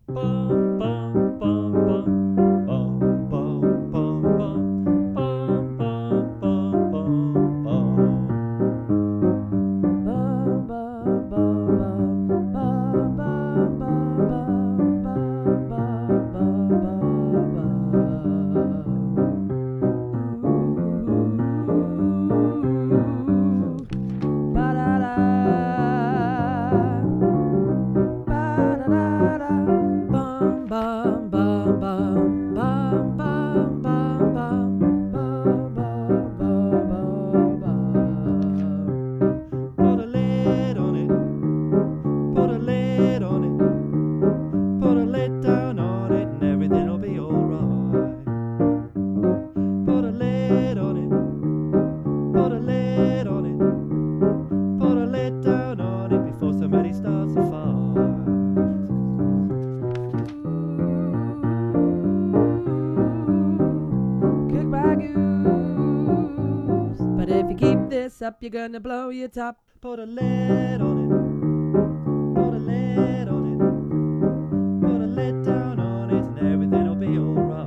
Bum, bum, bum, bum. Bum, bum, bum, bum. Bum, bum, bum, bum, bum. Bum, bum, bum, bum. Bum, bum, bum, bum. Bum, bum, bum, bum, bum. Ba-da-da. Ba-da-da-da. Bum, bum, bum, bum. Bum, bum, bum, bum. Bum, bum, bum, bum, bum. Put a lid on it. Put a lid on it. Put a lid down on it, and everything'll be alright. Put a lid on it. Put a lid on it. Put a lid down on it before somebody starts a fight. Cook my goose. But if you keep this up, you're gonna blow your top. Put a lid on it. Put a lid on it. Put a lid down on it, and everything'll be alright.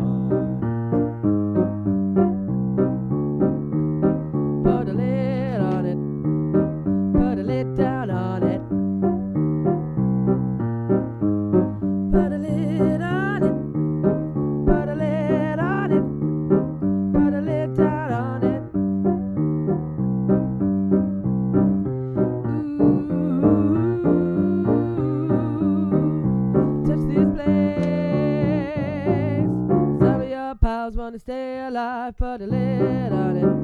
Put a lid on it. Put a lid down on it. Put a lid on it. Put a lid on it. Put a lid down on it. Ooh, touch this place. Some of your pals wanna stay alive. Put a lid on it.